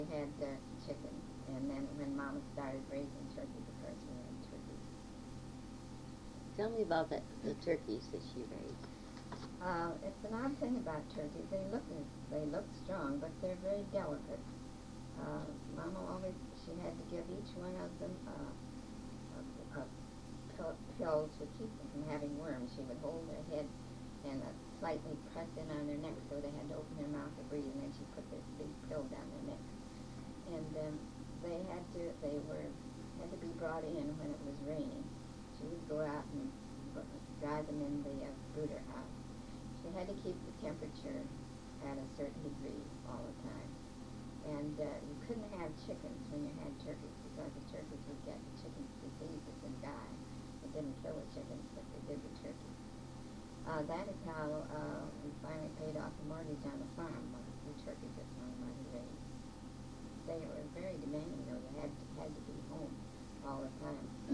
We had chicken, and then when Mama started raising turkeys, of course we had turkeys. Tell me about the turkeys that she raised. It's an odd thing about turkeys. They look strong, but they're very delicate. Mama always she had to give each one of them a pill to keep them from having worms. She would hold their head and slightly press in on their neck so they had to open their mouth to breathe, and then she put this big pill down their neck. And they had to be brought in when it was raining. She would go out and dry them in the brooder house. She had to keep the temperature at a certain degree all the time. And you couldn't have chickens when you had turkeys because the turkeys would get the chickens diseases and die. It didn't kill the chickens, but they did the turkeys. That is how we finally paid off the mortgage on the farm, the turkeys that Mama raised. They were very demanding, though. You had to be home all the time.